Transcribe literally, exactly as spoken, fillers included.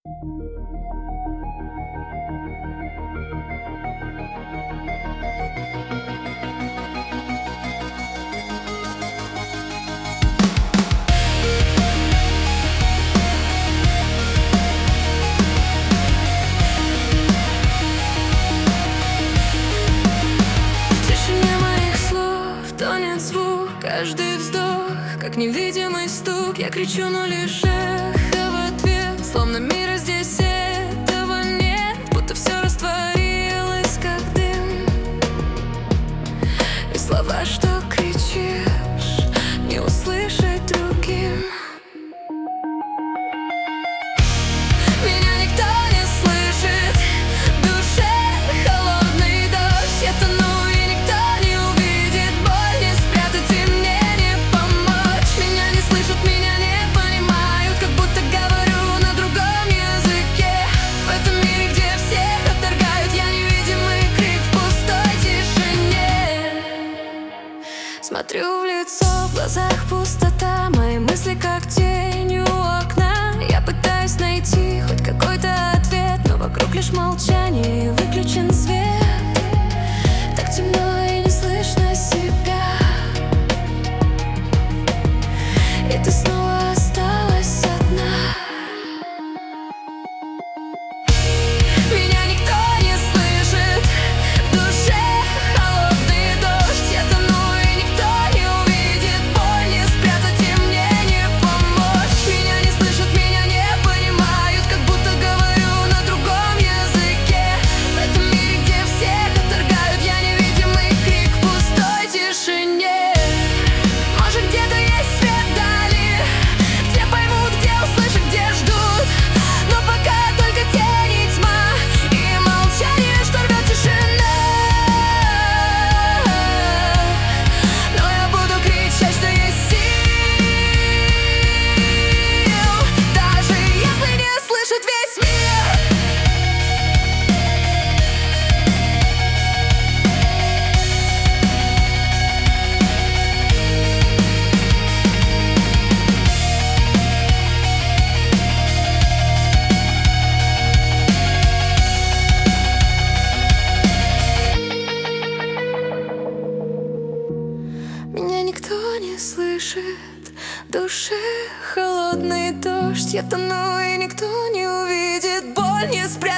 Каждый вздох, как невидимый стук. Я кричу, но лишь эхо в ответ. Словно мира здесь этого нет, будто все растворилось, как дым. И слова, что кричишь, не услышать другим. Меня никто не слышит, в душе холодный дождь. Я тону, и никто не увидит боль, не спрятать и мне не помочь. Меня не слышат, меня не понимают, как будто говорю на другом языке. В этом мире, где всех отторгают, я невидимый крик в пустой тишине. Смотрю в лицо, в глазах пустота, мои мысли как тень у окна. Я пытаюсь найти хоть какой-то ответ, но вокруг лишь молчание и выключен свет. Так темно и не слышно себя, и ты снова осталась одна. Меня никто не слышит, в душе холодный дождь. Я тону, и никто не увидит боль, не спрятать и мне не помочь. Меня не слышат, меня не понимают, как будто говорю на другом языке. В этом мире, где всех отторгают, я невидимый крик в пустой тишине. Может, где-то есть свет вдали, где поймут, где услышат, где ждут. Но пока только тень и тьма, и молчание, что рвет тишина. Но я буду кричать, что есть сил, даже если не слышит весь мир. Меня никто не слышит, в душе холодный дождь. Я тону, и никто не увидит боль, не спрятать.